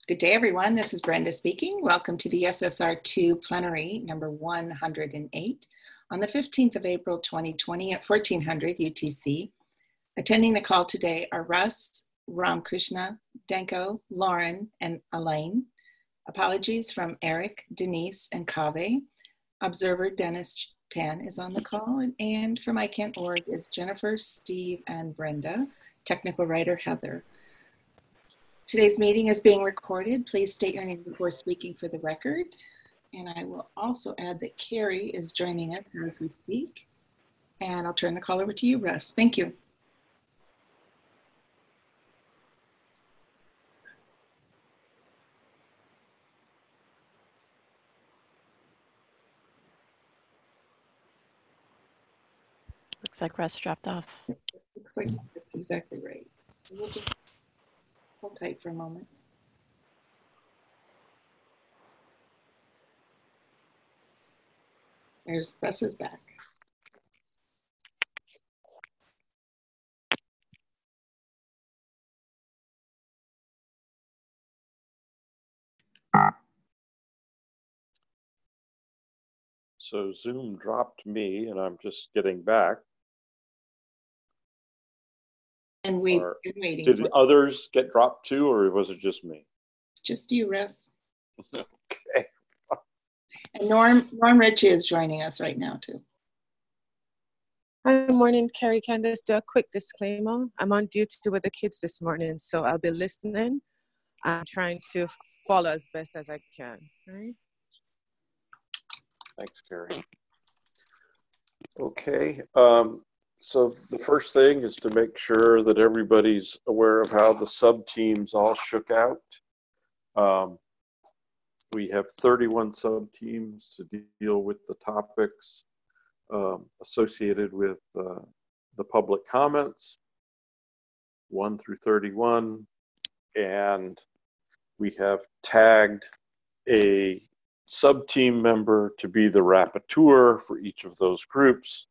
Good day, everyone. This is Brenda speaking. Welcome to the SSR2 plenary number 108 on the 15th of April, 2020 at 1400 UTC. Attending the call today are Russ, Ramkrishna, Denko, Lauren, and Elaine. Apologies from Eric, Denise, and Kaveh. Observer Dennis Tan is on the call, and from iCan't.org is Jennifer, Steve, and Brenda. Technical writer Heather. Today's meeting is being recorded. Please state your name before speaking for the record. And I will also add that Carrie is joining us as we speak. And I'll turn the call over to you, Russ. Thank you. Looks like Russ dropped off. Looks like that's exactly right. So we'll just hold tight for a moment. There's Russ is back. So Zoom dropped me and I'm just getting back. And we've been waiting. Did others get dropped too, or was it just me? Just you, Russ. Okay. And Norm Ritchie is joining us right now too. Hi, morning, Carrie Candace. Do a quick disclaimer. I'm on duty with the kids this morning, so I'll be listening. I'm trying to follow as best as I can. All right? Thanks, Carrie. Okay. So the first thing is to make sure that everybody's aware of how the sub-teams all shook out. We have 31 sub-teams to deal with the topics associated with the public comments, 1 through 31, and we have tagged a sub-team member to be the rapporteur for each of those groups.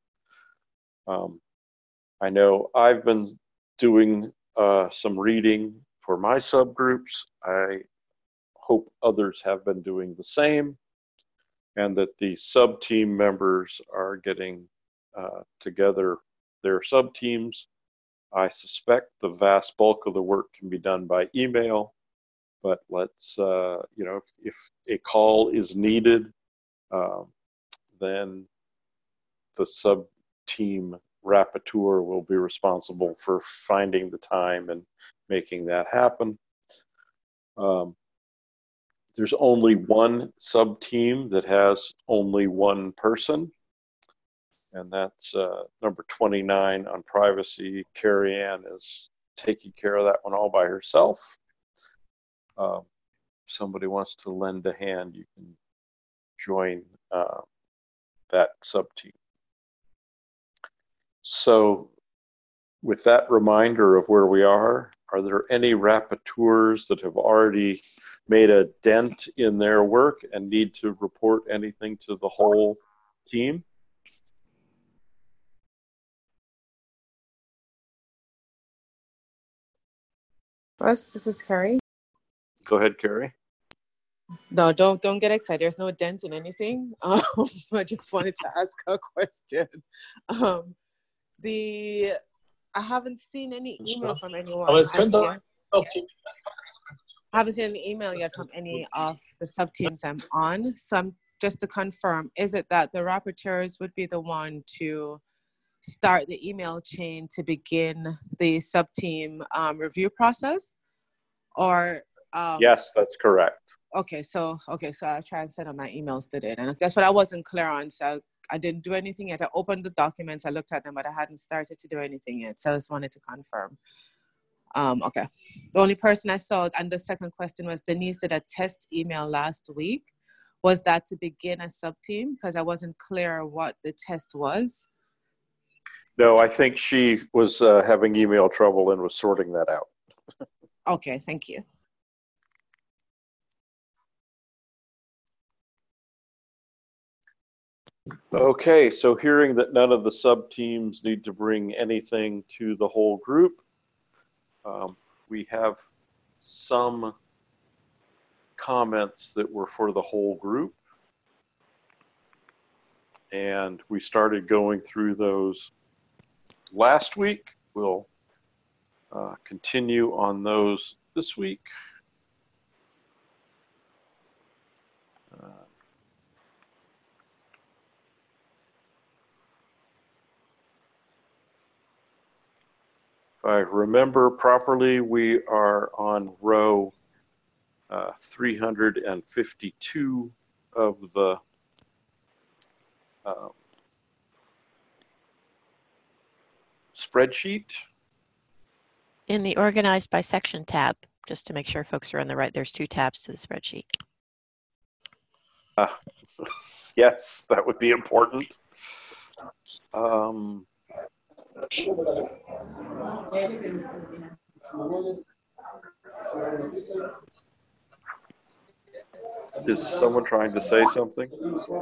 I know I've been doing some reading for my subgroups. I hope others have been doing the same, and that the sub-team members are getting together their sub-teams. I suspect the vast bulk of the work can be done by email, but let's, you know, if a call is needed, then the sub-team rapporteur will be responsible for finding the time and making that happen. There's only one sub-team that has only one person, and that's number 29 on privacy. Carrie Ann is taking care of that one all by herself. If somebody wants to lend a hand, you can join that sub-team. So with that reminder of where we are there any rapporteurs that have already made a dent in their work and need to report anything to the whole team? Russ, this is Carrie. Go ahead, Carrie. No, don't get excited. There's no dent in anything. I just wanted to ask a question. I haven't seen any email from anyone. I haven't seen any email yet from any of the sub-teams I'm on. So just to confirm, is it that the rapporteurs would be the one to start the email chain to begin the sub-team review process? Or yes, that's correct. Okay, so I'll try and send out my emails today. And that's what I wasn't clear on. So I didn't do anything yet. I opened the documents, I looked at them, but I hadn't started to do anything yet. So I just wanted to confirm. Okay. The only person I saw, and the second question was Denise did a test email last week. Was that to begin a sub-team? Because I wasn't clear what the test was. No, I think she was having email trouble and was sorting that out. Okay, thank you. Okay, so hearing that none of the sub-teams need to bring anything to the whole group, we have some comments that were for the whole group. And we started going through those last week. We'll continue on those this week. If I remember properly, we are on row 352 of the spreadsheet. In the organized by section tab, just to make sure folks are on the right, there's 2 tabs to the spreadsheet. Yes, that would be important. Is someone trying to say something?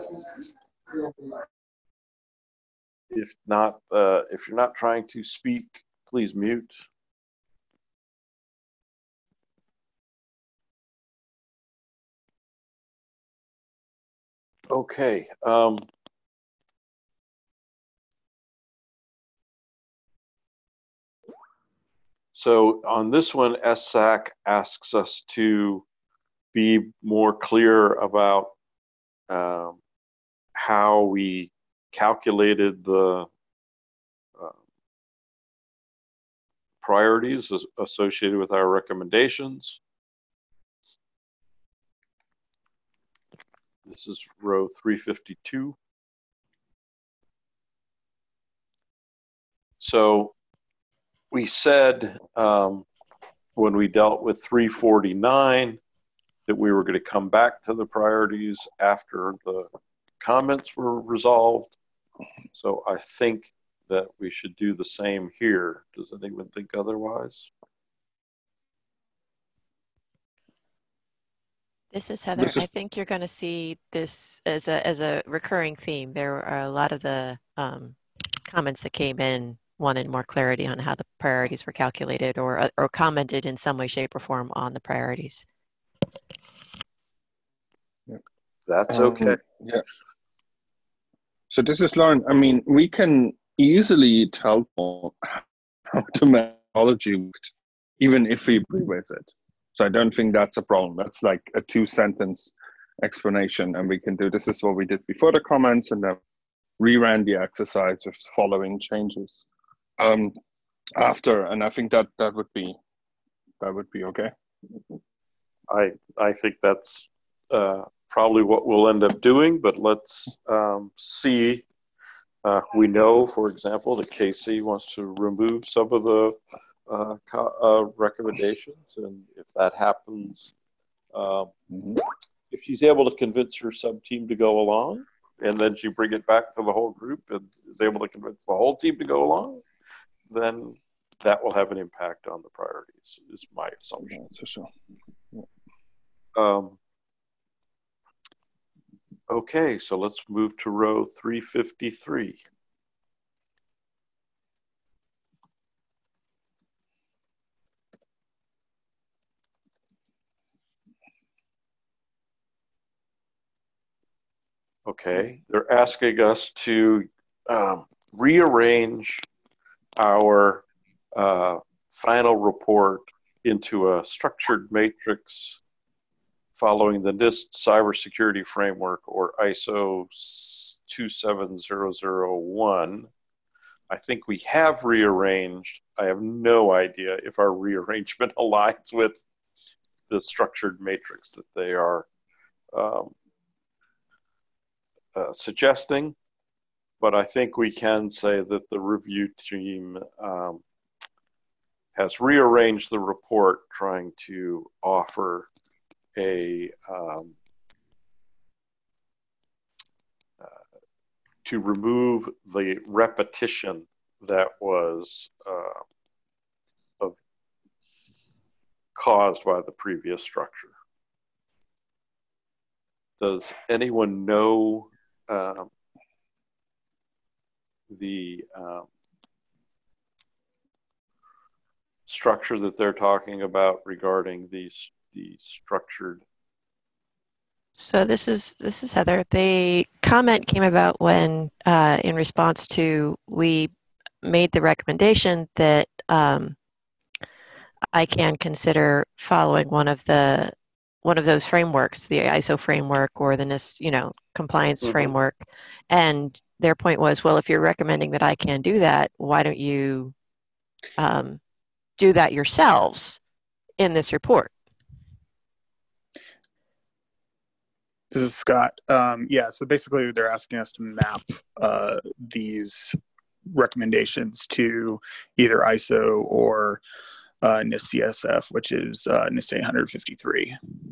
If not, if you're not trying to speak, please mute. Okay. So on this one, SSAC asks us to be more clear about how we calculated the priorities associated with our recommendations. This is row 352. So we said when we dealt with 349 that we were going to come back to the priorities after the comments were resolved. So I think that we should do the same here. Does anyone think otherwise? This is Heather. I think you're going to see this as a recurring theme. There are a lot of the comments that came in wanted more clarity on how the priorities were calculated or commented in some way, shape, or form on the priorities. Yeah. That's okay. Yeah. So this is Lauren. I mean, we can easily tell how the methodology worked, even if we revisit it. So I don't think that's a problem. That's like a 2-sentence explanation, and we can do this is what we did before the comments, and then reran the exercise with following changes after. And I think that would be okay. I think that's probably what we'll end up doing, but let's see. We know, for example, that Casey wants to remove some of the recommendations, and if that happens, if she's able to convince her sub-team to go along, and then she bring it back to the whole group and is able to convince the whole team to go along, then that will have an impact on the priorities, is my assumption. Yeah, for sure. Yeah. Okay, so let's move to row 353. Okay, they're asking us to rearrange our final report into a structured matrix following the NIST cybersecurity framework, or ISO 27001. I think we have rearranged. I have no idea if our rearrangement aligns with the structured matrix that they are suggesting, but I think we can say that the review team has rearranged the report, trying to offer a to remove the repetition that was caused by the previous structure. Does anyone know the structure that they're talking about regarding the structured So this is Heather. The comment came about when, in response to, we made the recommendation that ICANN consider following one of those frameworks, the ISO framework or the NIST, compliance framework. And their point was, well, if you're recommending that ICANN do that, why don't you do that yourselves in this report? This is Scott. Yeah, so basically they're asking us to map these recommendations to either ISO or NIST CSF, which is NIST 853.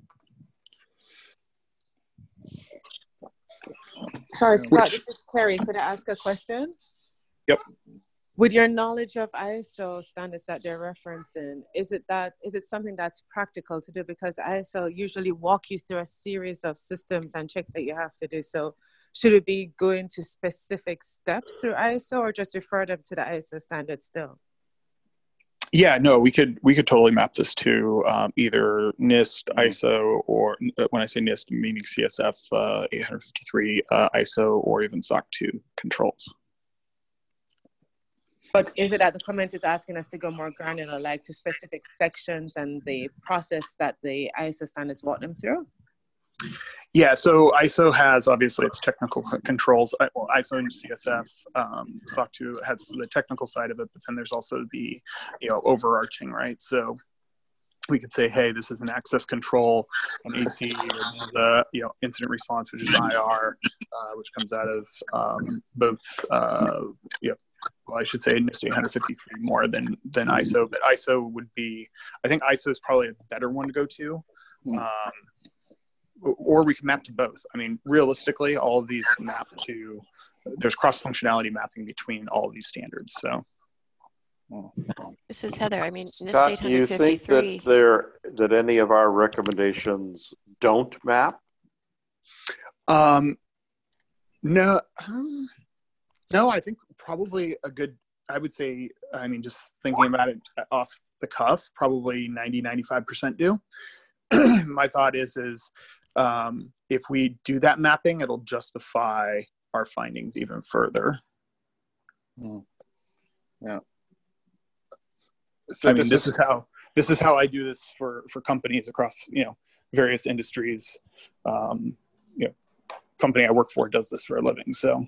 Sorry, Scott, this is Clary. Could I ask a question? Yep. With your knowledge of ISO standards that they're referencing, is it something that's practical to do? Because ISO usually walk you through a series of systems and checks that you have to do. So should it be going to specific steps through ISO, or just refer them to the ISO standard still? Yeah, no, we could totally map this to either NIST, ISO, or when I say NIST, meaning CSF 853, ISO, or even SOC 2 controls. But is it that the comment is asking us to go more granular, like to specific sections and the process that the ISO standards walk them through? Yeah, so ISO has obviously its technical controls. Well, ISO and CSF, SOC 2 has the technical side of it, but then there's also the overarching, right? So we could say, hey, this is an access control, an AC, or this is a incident response, which is IR, which comes out of both well, I should say NIST 853 more than ISO, but ISO would be, I think ISO is probably a better one to go to. Or we can map to both. I mean, realistically, all of these map to, there's cross-functionality mapping between all of these standards, so. This is Heather. I mean, NIST Scott, 853. do you think that any of our recommendations don't map? No, I think probably I would say, I mean, just thinking about it off the cuff, probably 90-95% do. My thought is if we do that mapping, it'll justify our findings even further. Yeah. So I mean, this is how I do this for companies across various industries. Company I work for does this for a living. So,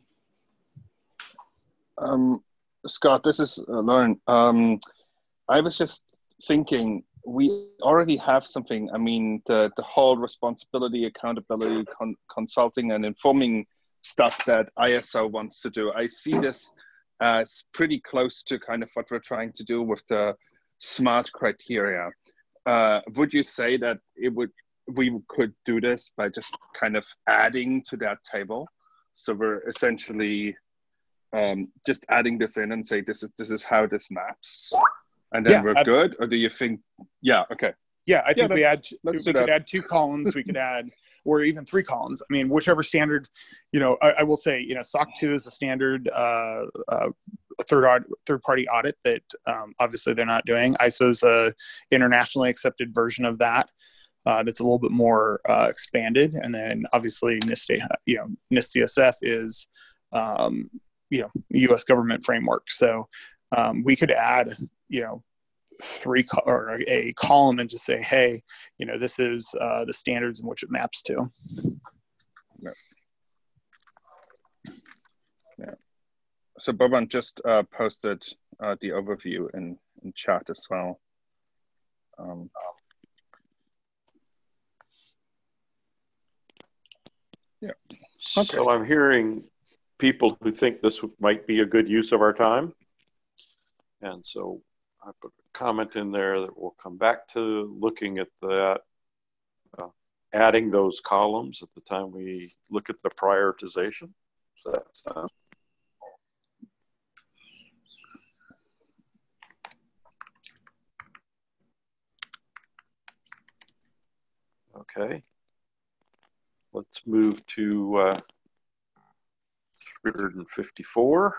Scott, this is Lauren. I was just thinking, we already have something. I mean, the whole responsibility, accountability, consulting, and informing stuff that ISO wants to do. I see this as pretty close to kind of what we're trying to do with the SMART criteria. Would you say that we could do this by just kind of adding to that table? So we're essentially just adding this in and say this is how this maps, and then we're good? Or do you think? Yeah. Okay. Yeah, I think we could add 2 columns. We could add, or even 3 columns. I mean, whichever standard. I will say, SOC 2 is a standard third-party audit that obviously they're not doing. ISO is a internationally accepted version of that. That's a little bit more expanded, and then obviously NIST CSF is U.S. government framework. So we could add 3 or a column and just say, hey, this is the standards in which it maps to. Yeah. So Boban just posted the overview in chat as well. Yeah. Okay. So I'm hearing people who think this might be a good use of our time. And so I put a comment in there that we'll come back to looking at that, adding those columns at the time we look at the prioritization. So that's okay. Let's move to 354.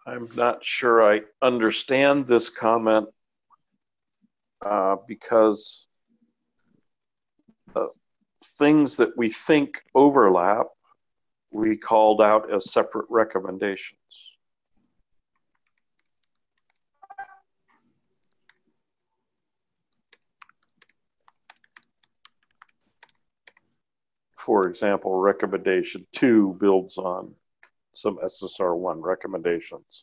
I'm not sure I understand this comment because the things that we think overlap, we called out as separate recommendations. For example, recommendation 2 builds on some SSR1 recommendations.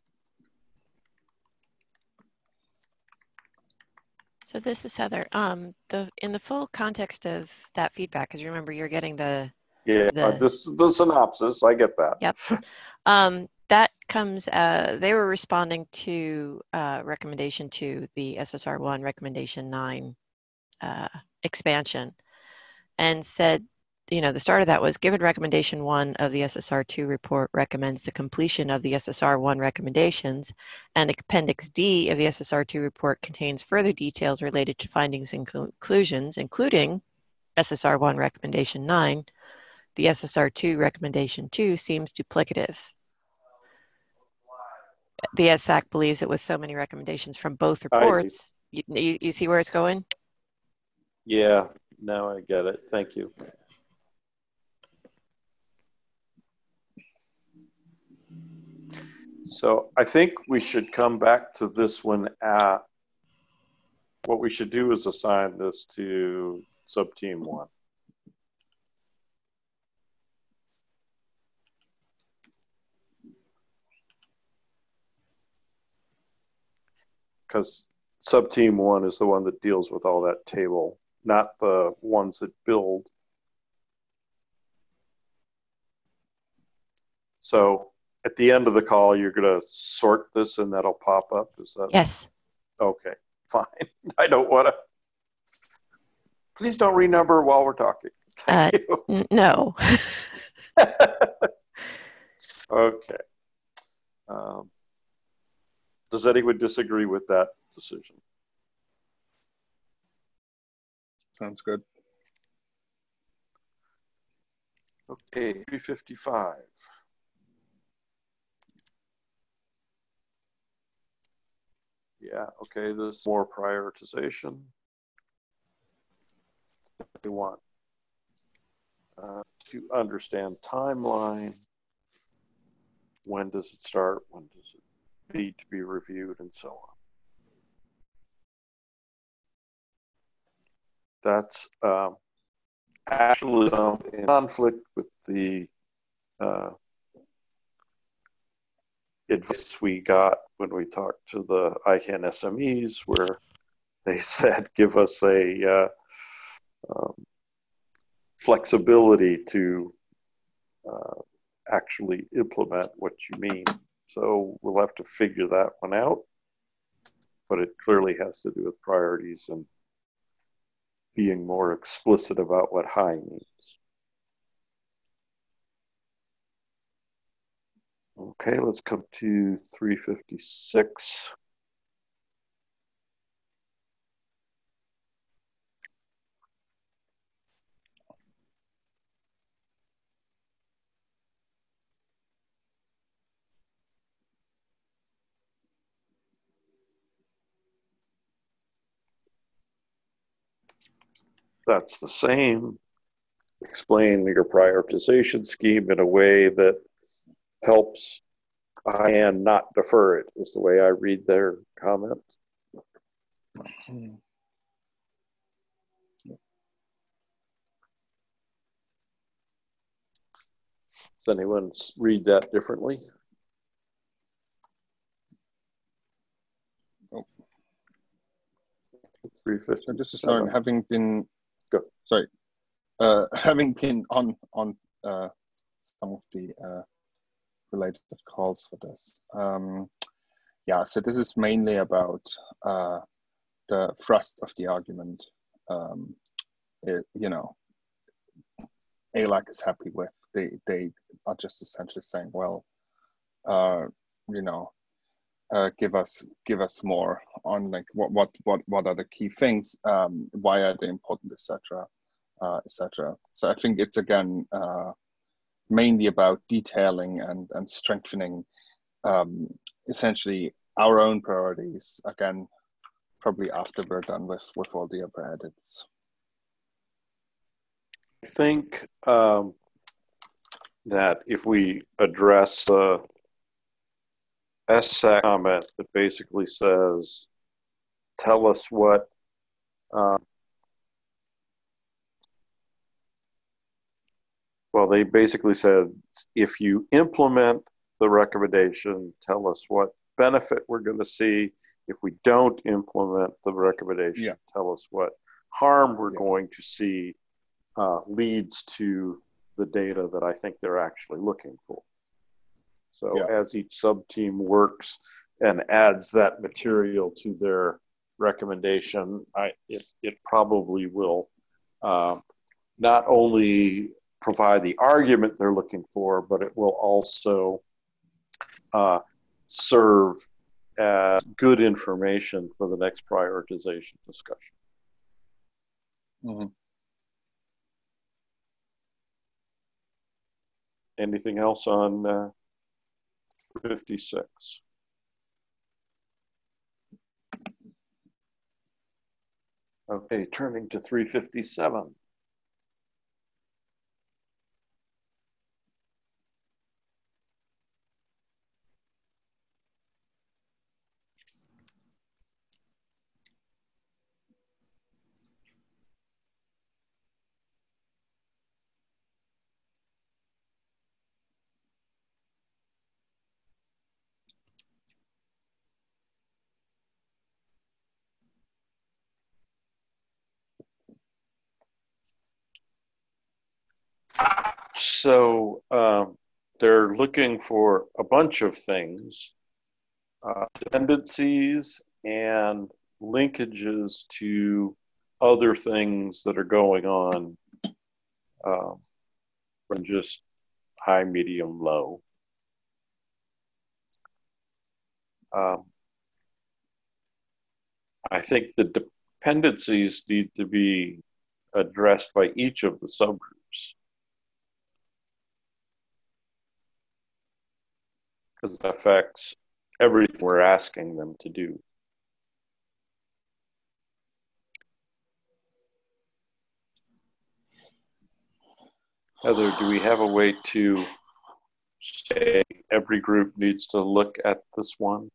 So this is Heather. In the full context of that feedback, because remember you're getting the the synopsis. I get that. Yep. That comes. They were responding to recommendation 2, the SSR1 recommendation 9 expansion, and said, the start of that was, given recommendation 1 of the SSR2 report recommends the completion of the SSR1 recommendations, and Appendix D of the SSR2 report contains further details related to findings and conclusions, including SSR1 recommendation 9, the SSR2 recommendation 2 seems duplicative. The SAC believes that with so many recommendations from both reports, you see where it's going? Yeah, now I get it. Thank you. So I think we should come back to this one. What we should do is assign this to subteam 1. Because subteam 1 is the one that deals with all that table, not the ones that build. So at the end of the call, you're going to sort this and that'll pop up? Is that? Yes. Okay, fine. I don't want to. Please don't renumber while we're talking. Thank you. No. Okay. Does anyone disagree with that decision? Sounds good. Okay, 355. Yeah, okay, there's more prioritization. We want to understand timeline. When does it start? When does it need to be reviewed, and so on. That's actually in conflict with the advice we got when we talked to the ICANN SMEs, where they said, give us a flexibility to actually implement what you mean. So we'll have to figure that one out, but it clearly has to do with priorities and being more explicit about what high means. Okay, let's come to 356. That's the same. Explain your prioritization scheme in a way that helps ICANN not defer it, is the way I read their comment. Does anyone read that differently? Oh. 357. So this is Lauren, having been on some of the related calls for this. Yeah, so this is mainly about the thrust of the argument. ALAC is happy with. They are just essentially saying, well, give us more on like what are the key things, why are they important, etc. So I think it's again mainly about detailing and strengthening essentially our own priorities again, probably after we're done with all the other edits. I think that if we address the SSAC comment that basically says, tell us what well, they basically said, if you implement the recommendation, tell us what benefit we're going to see. If we don't implement the recommendation, tell us what harm we're going to see leads to the data that I think they're actually looking for. So as each sub-team works and adds that material to their recommendation, it probably will not only provide the argument they're looking for, but it will also serve as good information for the next prioritization discussion. Mm-hmm. Anything else on 56? Okay, turning to 357. So they're looking for a bunch of things, dependencies and linkages to other things that are going on from just high, medium, low. I think the dependencies need to be addressed by each of the subgroups, because it affects everything we're asking them to do. Heather, do we have a way to say every group needs to look at this one?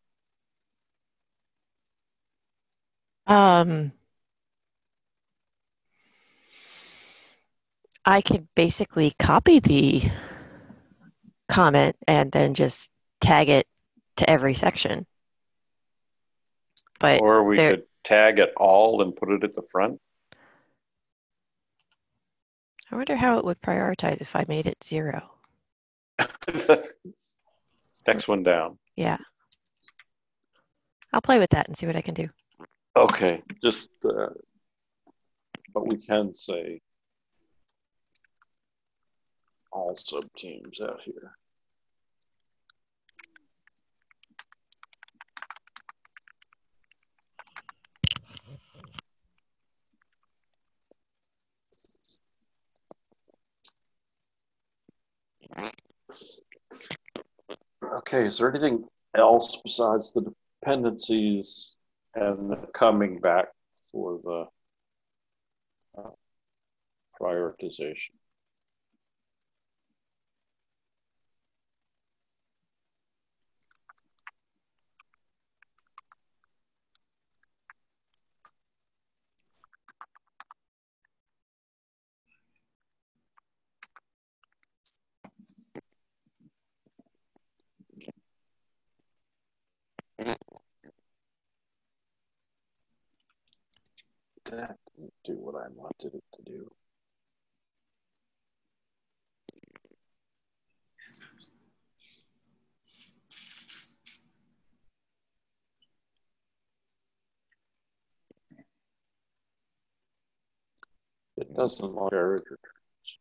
I could basically copy the comment and then just tag it to every section. But or we could tag it all and put it at the front. I wonder how it would prioritize if I made it 0. Next one down. Yeah. I'll play with that and see what I can do. Okay, just, but we can say all sub-teams out here. Okay, is there anything else besides the dependencies and the coming back for the prioritization? That didn't do what I wanted it to do. It doesn't like error returns.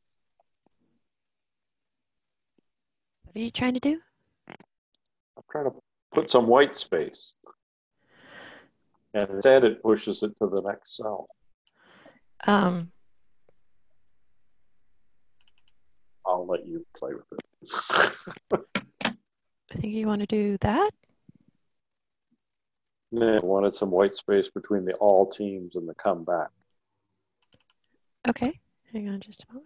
What are you trying to do? I'm trying to put some white space. And instead it pushes it to the next cell. I'll let you play with it. I think you want to do that. And then I wanted some white space between the all teams and the comeback. Okay, hang on just a moment.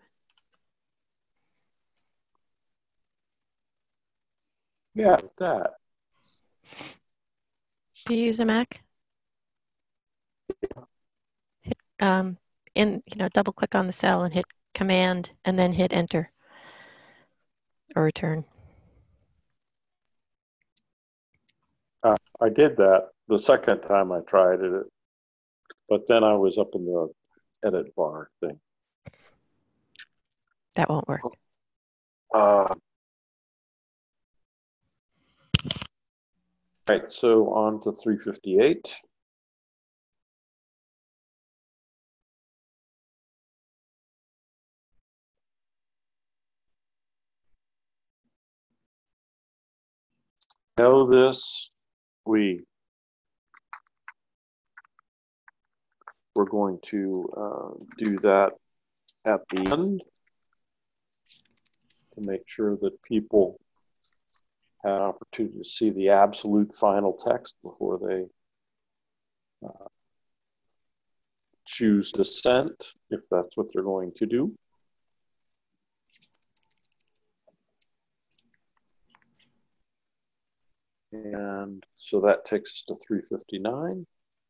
Yeah, that. Do you use a Mac? Hit double click on the cell and hit Command and then hit Enter or Return. I did that the second time I tried it, but then I was up in the edit bar thing. That won't work. Right, so on to 358. Know this, we're going to do that at the end to make sure that people have an opportunity to see the absolute final text before they choose dissent, if that's what they're going to do. And so that takes us to 359.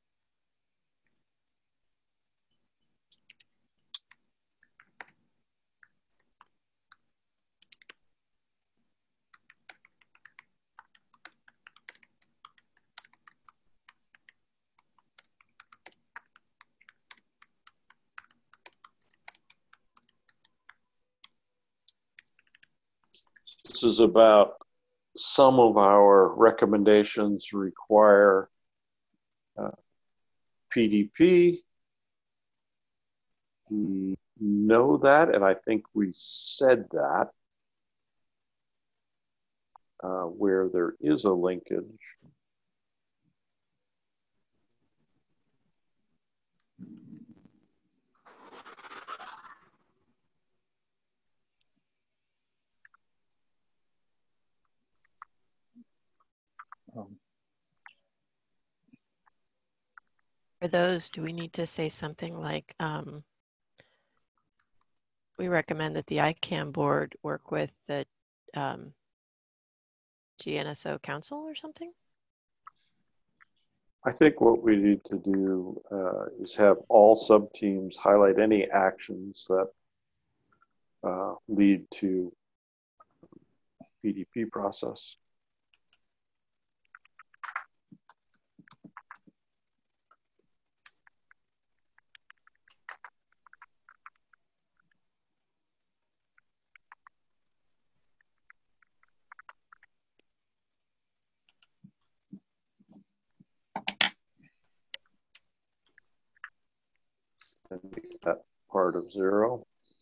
This is about some of our recommendations require PDP. We know that, and I think we said that, where there is a linkage. For those, do we need to say something like, we recommend that the ICANN board work with the GNSO Council or something? I think what we need to do is have all sub-teams highlight any actions that lead to PDP process. And make that part of 0.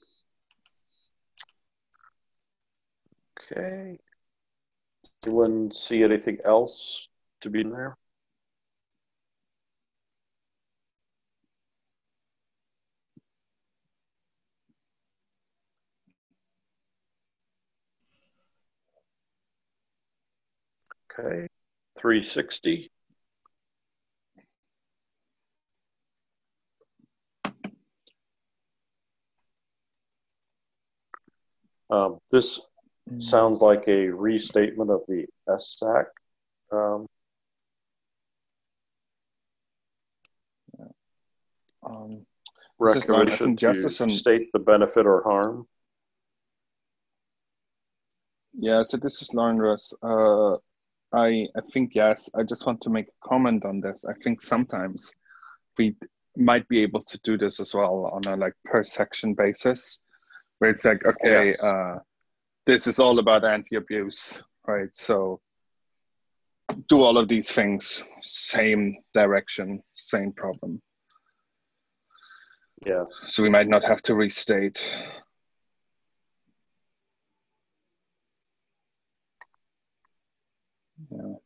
Okay. Anyone see anything else to be in there? Okay. 360. This sounds like a restatement of the SSAC. Recommendation to state the benefit or harm. Yeah, so this is Lauren Russ. I think, yes, I just want to make a comment on this. I think sometimes we might be able to do this as well on a like per section basis, where it's like, okay, yes. This is all about anti-abuse, right? So do all of these things, same direction, same problem. Yes. So we might not have to restate. Yeah.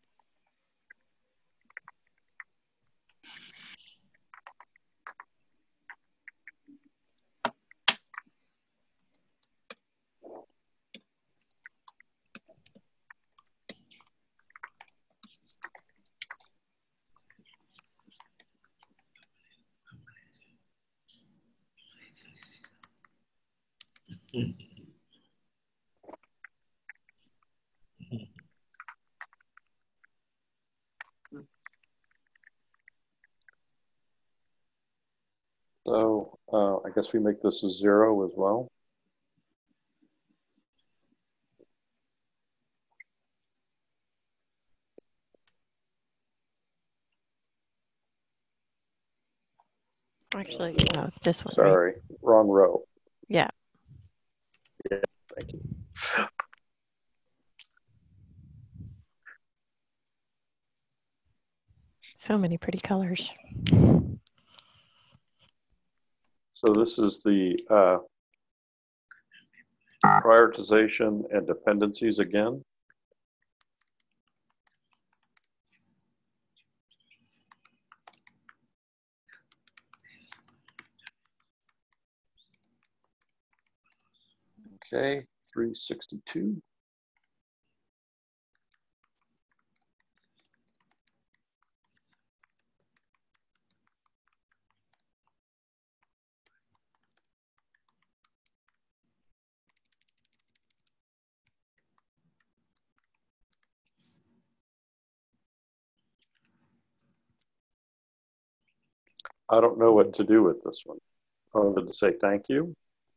So I guess we make this a 0 as well. Actually, no, this one. Sorry, right? wrong row. Yeah. Yeah, thank you. So many pretty colors. So this is the prioritization and dependencies again. Okay, 362. I don't know what to do with this one. Other than to say thank you.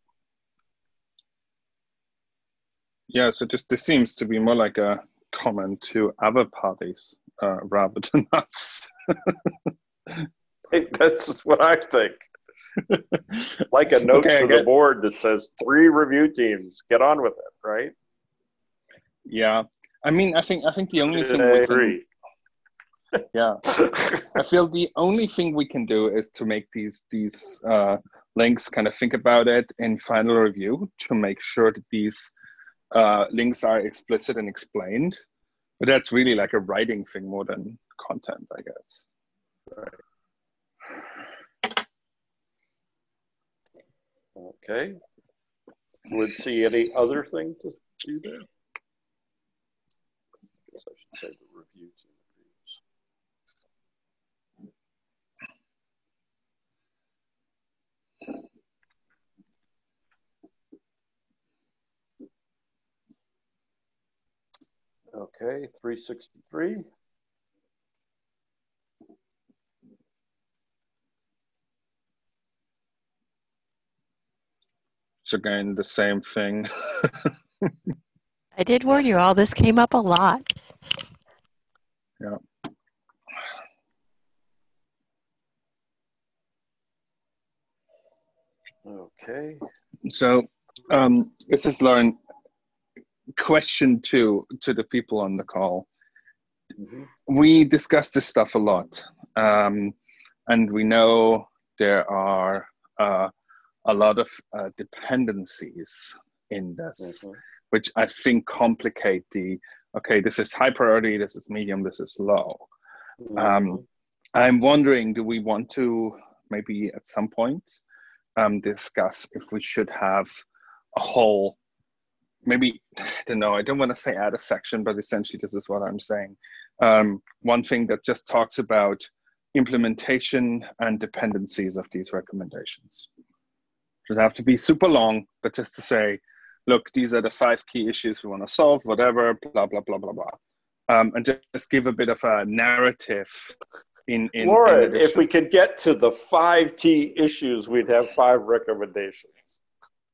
Yeah, so just this seems to be more like a comment to other parties rather than us. Hey, that's just what I think. Like a note to the board that says 3 review teams, get on with it, right? Yeah, I mean, I think the only thing I we agree. can, yeah, I feel the only thing we can do is to make these links kind of think about it in final review to make sure that these links are explicit and explained. But that's really like a writing thing more than content, I guess. Right. Okay. Would see any other thing to do there? I guess I should say the review team agrees. Okay, 363. It's again the same thing. I did warn you all, this came up a lot. Yeah. Okay. So this is Lauren. Question to the people on the call. Mm-hmm. We discuss this stuff a lot, and we know there are a lot of dependencies in this, mm-hmm. which I think complicate okay, this is high priority, this is medium, this is low. Mm-hmm. I'm wondering, do we want to maybe at some point discuss if we should have a whole, maybe, I don't know, I don't want to say add a section, but essentially this is what I'm saying. One thing that just talks about implementation and dependencies of these recommendations. It doesn't have to be super long, but just to say, look, these are the 5 key issues we want to solve, whatever, blah, blah, blah, blah, blah. And just give a bit of a narrative in Lauren, if we could get to the 5 key issues, we'd have 5 recommendations.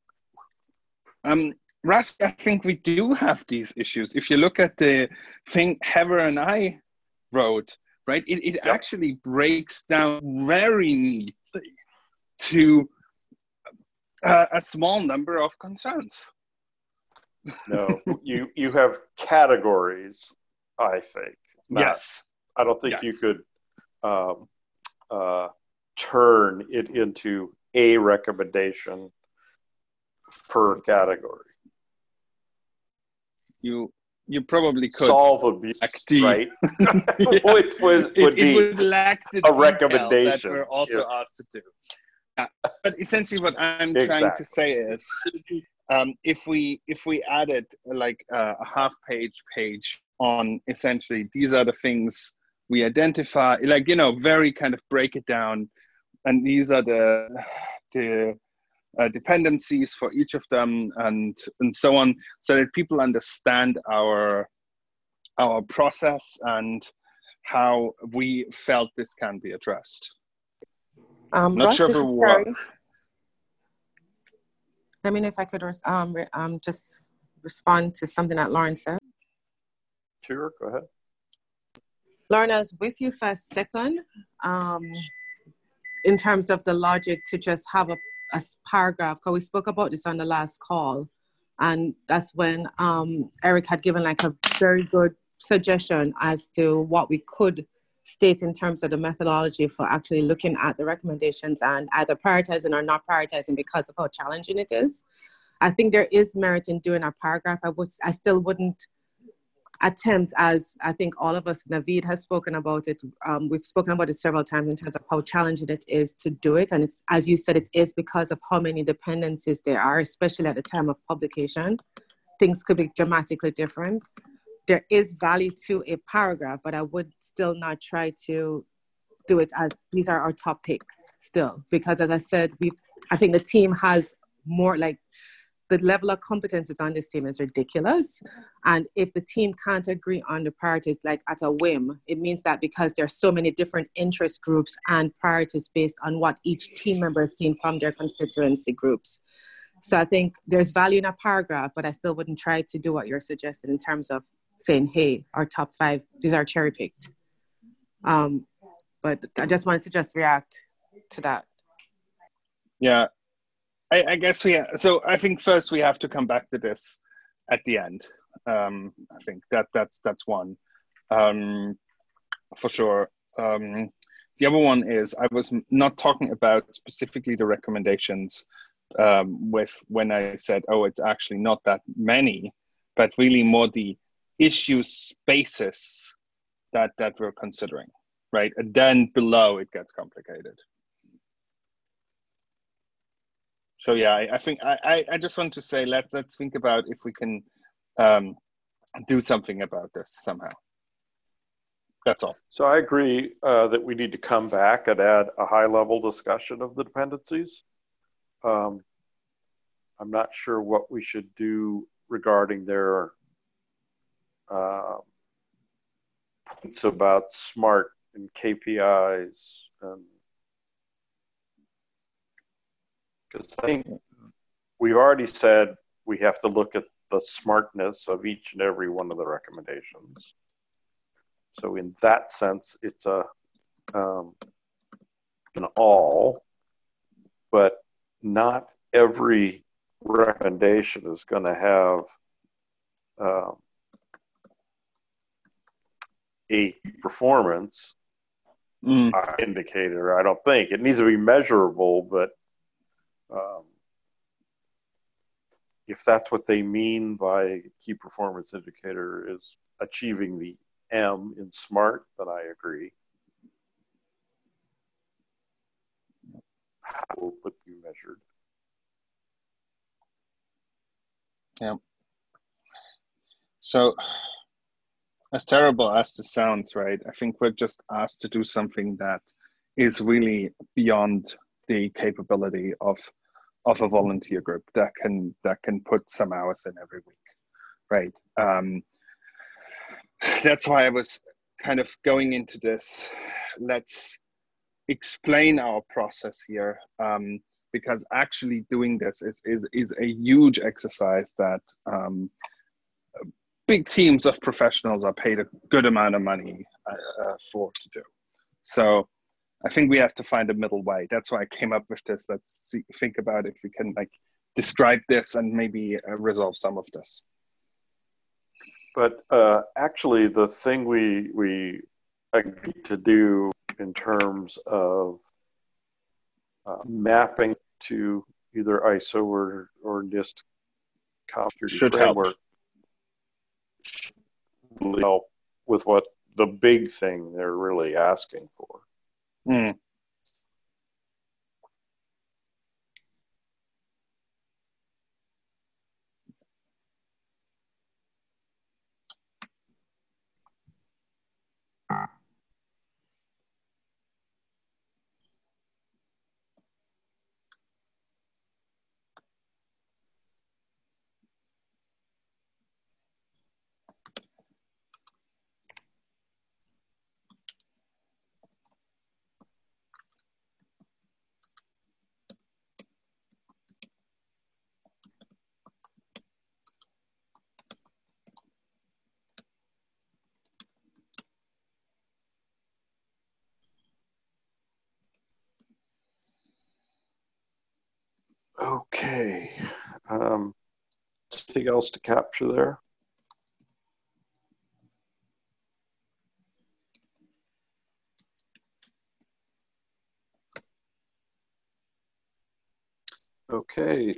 Russ, I think we do have these issues. If you look at the thing Heather and I wrote, right, it yep. actually breaks down very neatly to a small number of concerns. No, you have categories, I think. Yes. I don't think you could turn it into a recommendation per category. You probably could solve abuse, right? Which would lack the a recommendation that we're also asked to do. But essentially, what I'm trying to say is, if we added like a half-page on essentially these are the things we identify, like very kind of break it down, and these are the dependencies for each of them, and so on, so that people understand our process and how we felt this can be addressed. Not Russ, sure this if is it Terry. worked. I mean, if I could just respond to something that Lauren said. Sure, go ahead. Lauren, I was with you for a second in terms of the logic to just have a paragraph, because we spoke about this on the last call. And that's when Eric had given like a very good suggestion as to what we could state in terms of the methodology for actually looking at the recommendations and either prioritizing or not prioritizing because of how challenging it is. I think there is merit in doing a paragraph. I still wouldn't attempt, as I think all of us, Naveed has spoken about it. We've spoken about it several times in terms of how challenging it is to do it. And it's, as you said, it is because of how many dependencies there are, especially at the time of publication. Things could be dramatically different. There is value to a paragraph, but I would still not try to do it as these are our top picks still, because as I said, I think the team has more, like, the level of competences on this team is ridiculous. And if the team can't agree on the priorities, like at a whim, it means that because there are so many different interest groups and priorities based on what each team member has seen from their constituency groups. So I think there's value in a paragraph, but I still wouldn't try to do what you're suggesting in terms of saying, hey, our top 5, these are cherry picked. But I just wanted to just react to that. Yeah, I guess so I think first we have to come back to this at the end. I think that's one, for sure. The other one is, I was not talking about specifically the recommendations when I said, oh, it's actually not that many, but really more the issue spaces that we're considering, right? And then below it gets complicated. So yeah, I think I just want to say, let's think about if we can do something about this somehow. That's all. So I agree that we need to come back and add a high-level discussion of the dependencies. I'm not sure what we should do regarding their points about SMART and KPIs, because I think we've already said we have to look at the smartness of each and every one of the recommendations. So in that sense, it's an all, but not every recommendation is going to have a performance indicator. I don't think it needs to be measurable, but if that's what they mean by key performance indicator is achieving the M in SMART, then I agree. How will it be measured? Yeah. So, as terrible as this sounds, right, I think we're just asked to do something that is really beyond the capability of a volunteer group that can put some hours in every week, right? That's why I was kind of going into this. Let's explain our process here, because actually doing this is a huge exercise that big teams of professionals are paid a good amount of money for to do. So I think we have to find a middle way. That's why I came up with this. Let's think about if we can describe this and maybe resolve some of this. But actually, the thing we agreed to do in terms of mapping to either ISO or NIST should framework should really help with what the big thing they're really asking for. Okay. Anything else to capture there? Okay,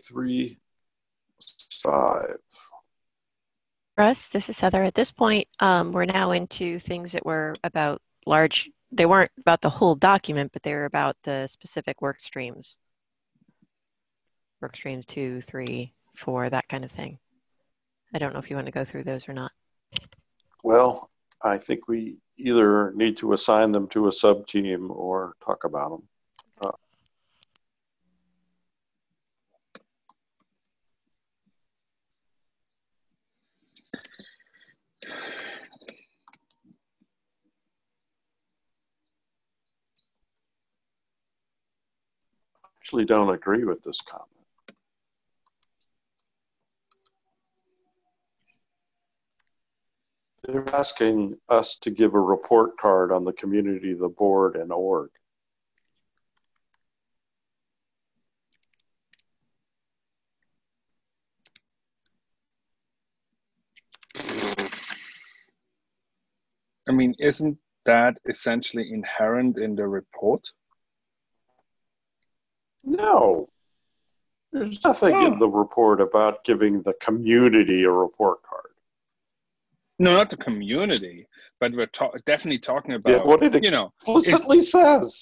3-5. Russ, this is Heather. At this point, we're now into things that were about large. They weren't about the whole document, but they were about the specific work streams. Work streams 2, 3, 4, that kind of thing. I don't know if you want to go through those or not. Well, I think we either need to assign them to a sub-team or talk about them. Actually don't agree with this comment. They're asking us to give a report card on the community, the board, and org. I mean, isn't that essentially inherent in the report? No. There's nothing in the report about giving the community a report card. No, not the community, but we're definitely talking about, Yeah, what it explicitly says.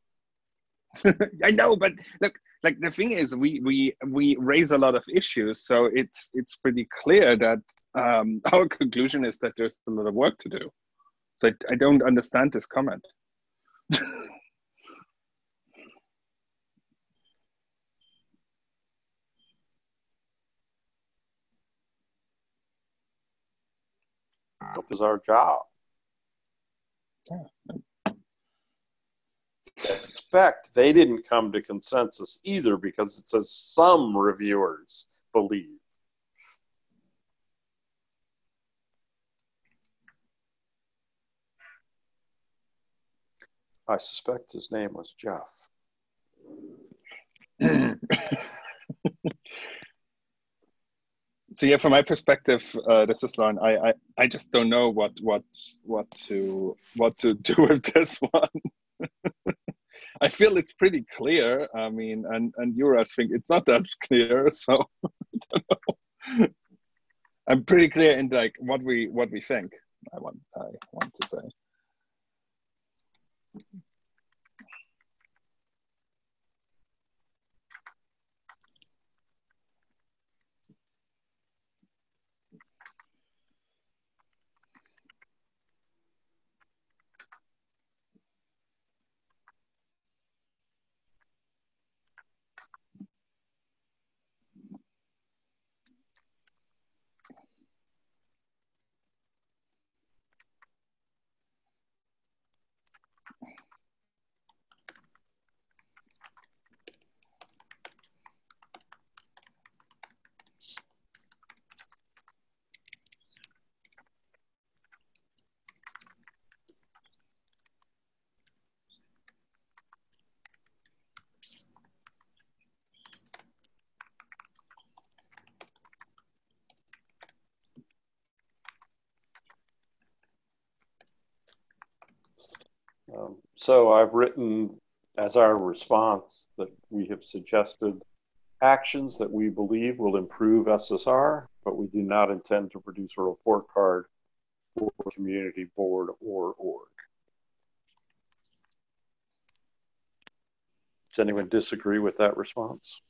I know, but look, like the thing is, we raise a lot of issues, so it's pretty clear that our conclusion is that there's a lot of work to do. So I don't understand this comment. This is our job. Yeah. Expect they didn't come to consensus either because it says some reviewers believe. I suspect his name was Jeff. So yeah, from my perspective, this is Lauren. I just don't know what to do with this one. I feel it's pretty clear. I mean, and you guys think it's not that clear, so I don't know. I'm pretty clear in like what we think. I want to say. So I've written as our response that we have suggested actions that we believe will improve SSR, but we do not intend to produce a report card for community board or org. Does anyone disagree with that response?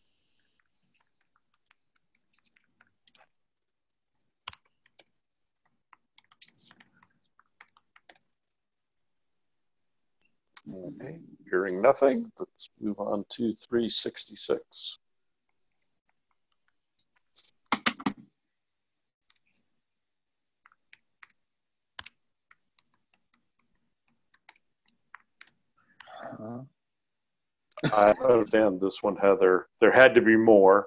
Okay, hearing nothing, let's move on to 366. I understand this one, Heather. There had to be more.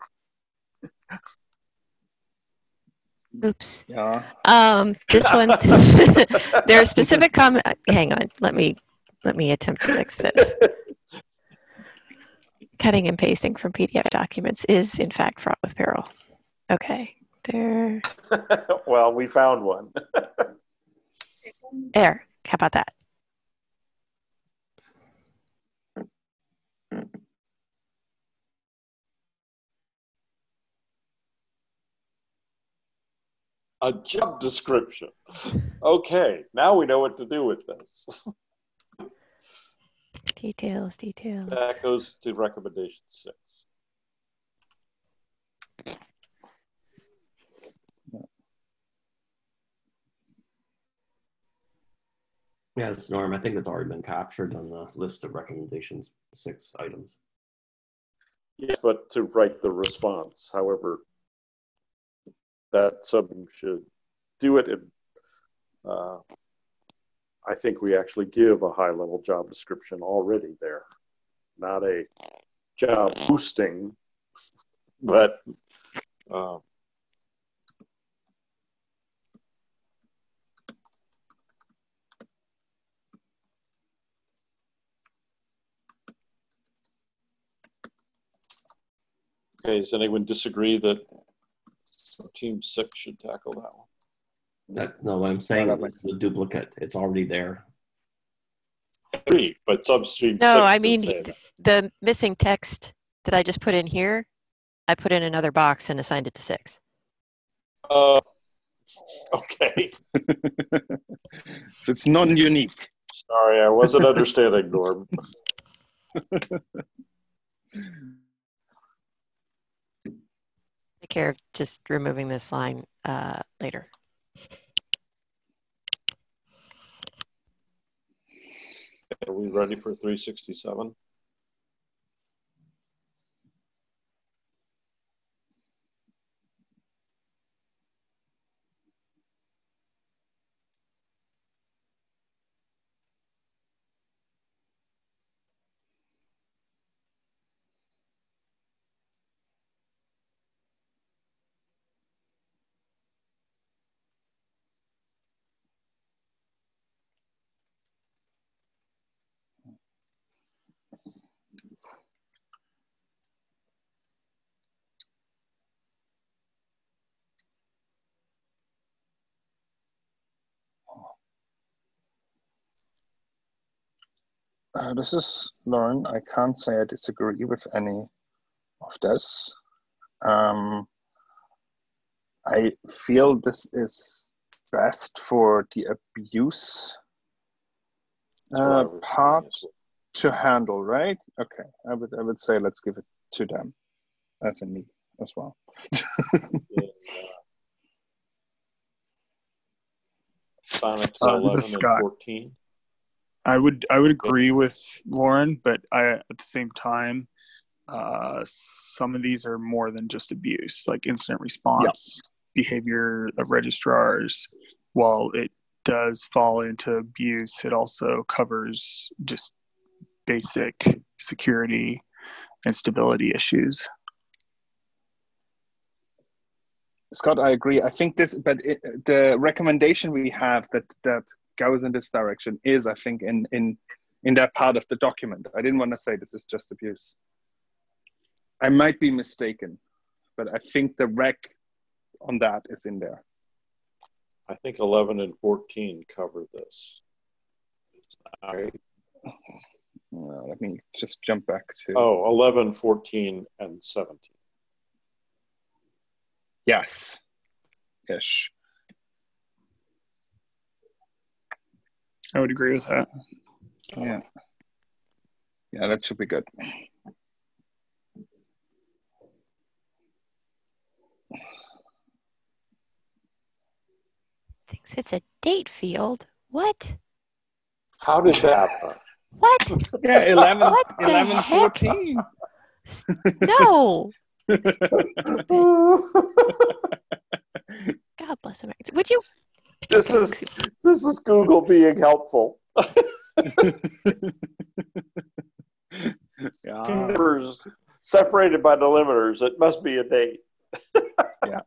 Oops. Yeah. This one, there are specific comment. Hang on. Let me attempt to fix this. Cutting and pasting from PDF documents is, in fact, fraught with peril. Okay, there. Well, we found one. There. How about that? A job description. Okay, now we know what to do with this. Details. That goes to recommendation 6. Yes, Norm, I think that's already been captured on the list of recommendations, 6 items. Yes, but to write the response, however, that sub should do it. I think we actually give a high-level job description already there, not a job boosting, but okay, does anyone disagree that Team 6 should tackle that one? No, what I'm saying is the duplicate. It's already there. I agree, but Substream 6 I did mean, say that. the missing text that I just put in here, I put in another box and assigned it to 6. Okay. So it's non-unique. Sorry, I wasn't understanding, Norm. Take care of just removing this line later. Are we ready for 367? This is Lauren. I can't say I disagree with any of this. I feel this is best for the abuse part to handle, right? Okay, I would say let's give it to them, as in me as well. Sonics This 11 is and Scott. 14. I would agree with Lauren, but at the same time, some of these are more than just abuse, like incident response behavior of registrars. While it does fall into abuse, it also covers just basic security and stability issues. Scott, I agree. I think this, but the recommendation we have that goes in this direction is, I think, in that part of the document. I didn't want to say this is just abuse. I might be mistaken, but I think the rec on that is in there. I think 11 and 14 cover this. Okay. Let me just jump back to... Oh, 11, 14, and 17. Yes. Ish. I would agree with that. Yeah. Yeah, that should be good. Thinks it's a date field. What? How did that happen? What? Yeah, 11, What 11 14. No. God bless America. Would you? This is Google being helpful. Numbers separated by delimiters. It must be a date. Yeah.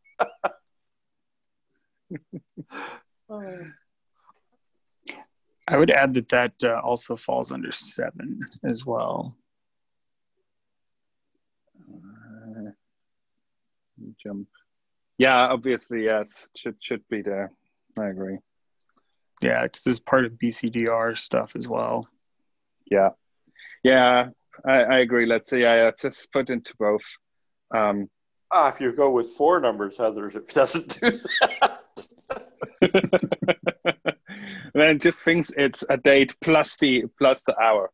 I would add that also falls under 7 as well. jump. Yeah, obviously, yes, should be there. I agree. Yeah, because it's part of BCDR stuff as well. Yeah, I agree. Let's see. Let's just put into both. If you go with 4 numbers, Heather, it doesn't do that. Then it just thinks it's a date plus the hour.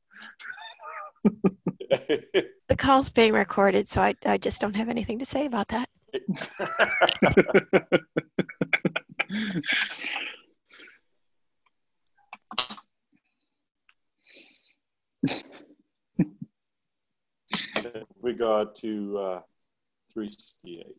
The call's being recorded, so I just don't have anything to say about that. We got to 368.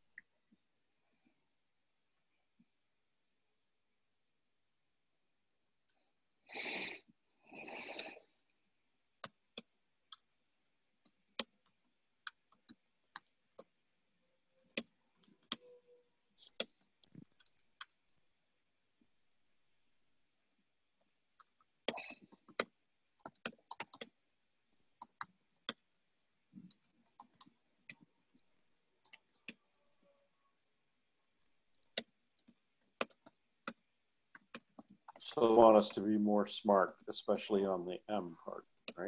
So they want us to be more smart, especially on the M part, right?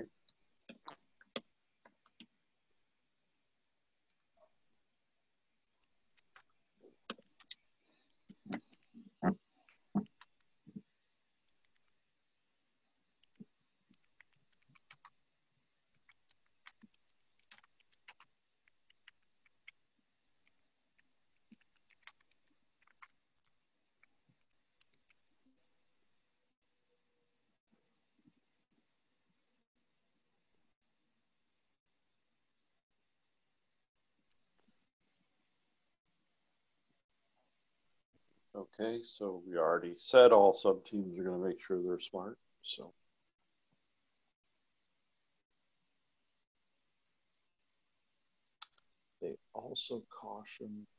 Okay, so we already said all sub-teams are going to make sure they're smart. So they also caution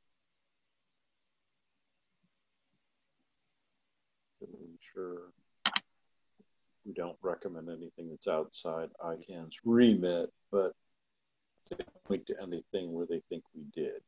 to ensure we don't recommend anything that's outside ICANN's remit, but they don't point to anything where they think we did.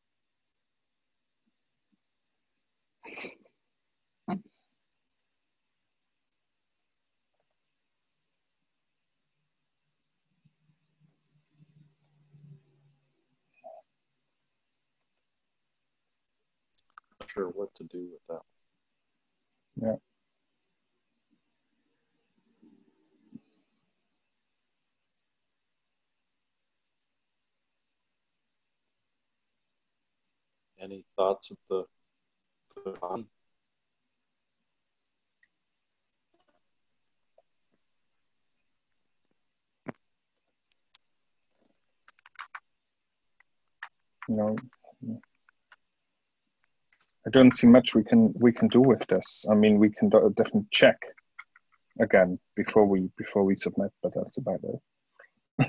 Not sure what to do with that. Yeah. Any thoughts of the No, I don't see much we can do with this. I mean, we can definitely check again before we submit, but that's about it.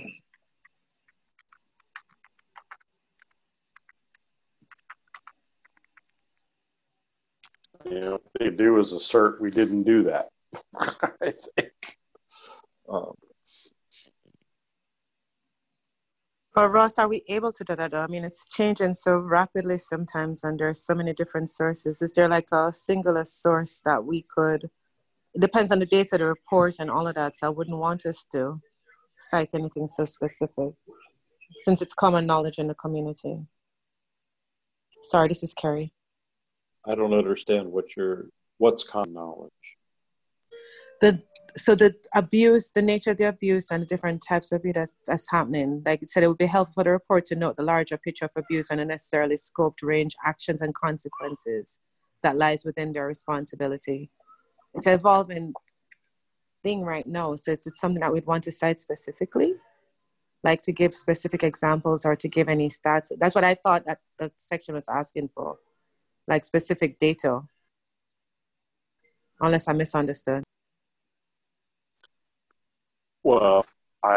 You know, what they do is assert we didn't do that. I think. But Ross, are we able to do that though? I mean, it's changing so rapidly sometimes, and there's so many different sources. Is there like a singular source that we could? It depends on the dates of the report and all of that. So I wouldn't want us to cite anything so specific, since it's common knowledge in the community. Sorry, this is Carrie. I don't understand what's common knowledge. So the abuse, the nature of the abuse and the different types of abuse that's happening. Like it said, it would be helpful for the report to note the larger picture of abuse and the necessarily scoped range, actions and consequences that lies within their responsibility. It's an evolving thing right now. So it's something that we'd want to cite specifically, like to give specific examples or to give any stats. That's what I thought that the section was asking for, like specific data, unless I misunderstood. Well,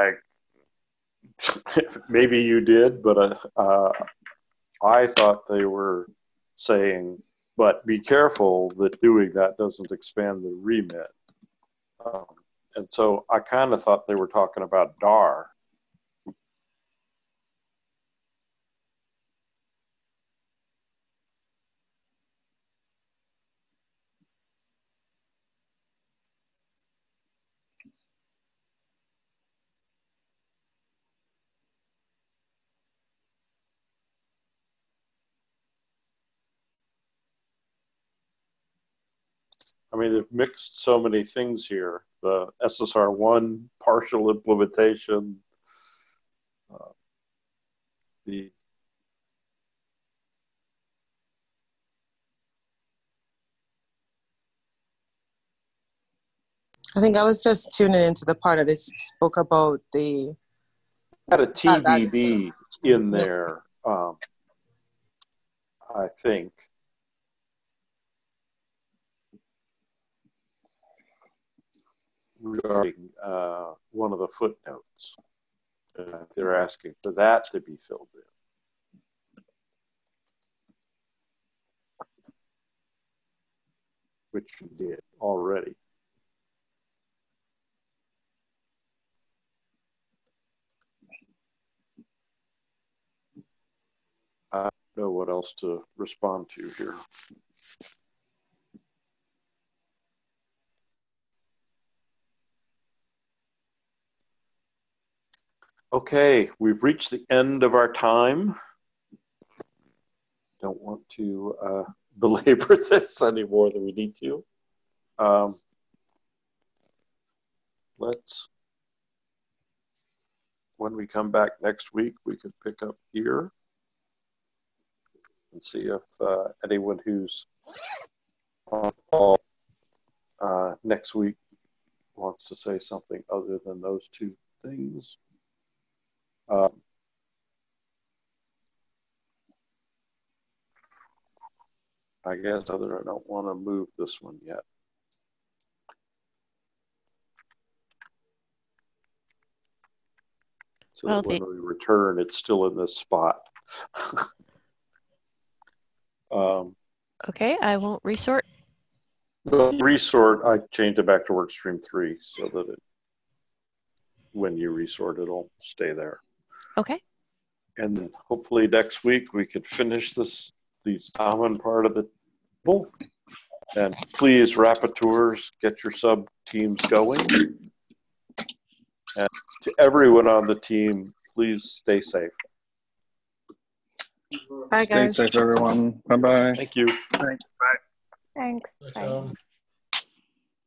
maybe you did, but I thought they were saying, but be careful that doing that doesn't expand the remit. And so I kind of thought they were talking about DAR. I mean, they've mixed so many things here. The SSR1 partial implementation, the I think I was just tuning into the part that it spoke about the had a TBD in there, I think. Regarding one of the footnotes. They're asking for that to be filled in. Which you did already. I don't know what else to respond to here. Okay, we've reached the end of our time. Don't want to belabor this any more than we need to. When we come back next week, we could pick up here and see if anyone who's on call next week wants to say something other than those two things. I guess I don't want to move this one yet. So well, when we return, it's still in this spot. Okay, I won't resort. Resort, I changed it back to workstream 3 so that when you resort, it'll stay there. Okay. And then hopefully next week we could finish the common part of the table. And please, rapporteurs, get your sub teams going. And to everyone on the team, please stay safe. Bye, guys. Stay safe, everyone. Bye-bye. Thank you. Thanks. Bye. Thanks. Bye.